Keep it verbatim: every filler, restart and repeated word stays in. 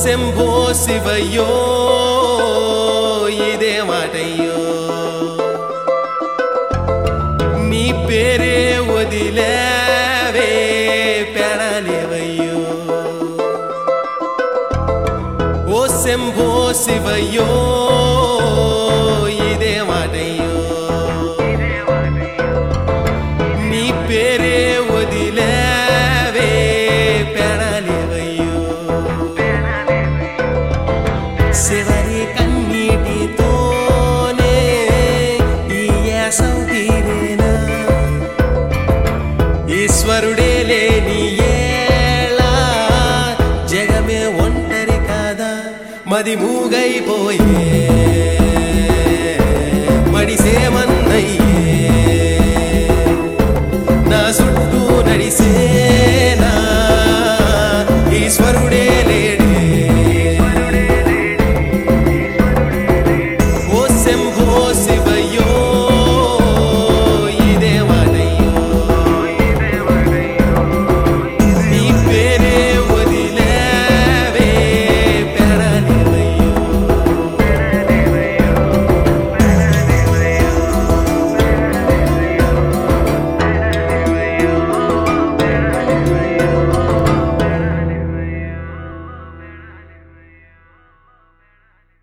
శంభో శివయ్యో ఇదే మాటయ్యో నీ పేరే వదిలేవే పెడలేవయ్యో ఓ శంభో శివయ్యో ఇదే మాటయ్యో నీ పేరే వదిలేవే పెడలేవయ్యో శివరి కన్నీటితోనే ఈ యాసం తీరేనా ఈశ్వరుడే లేని ఏళ జగమే ఒంటరి కాదా మది మూగైపోయే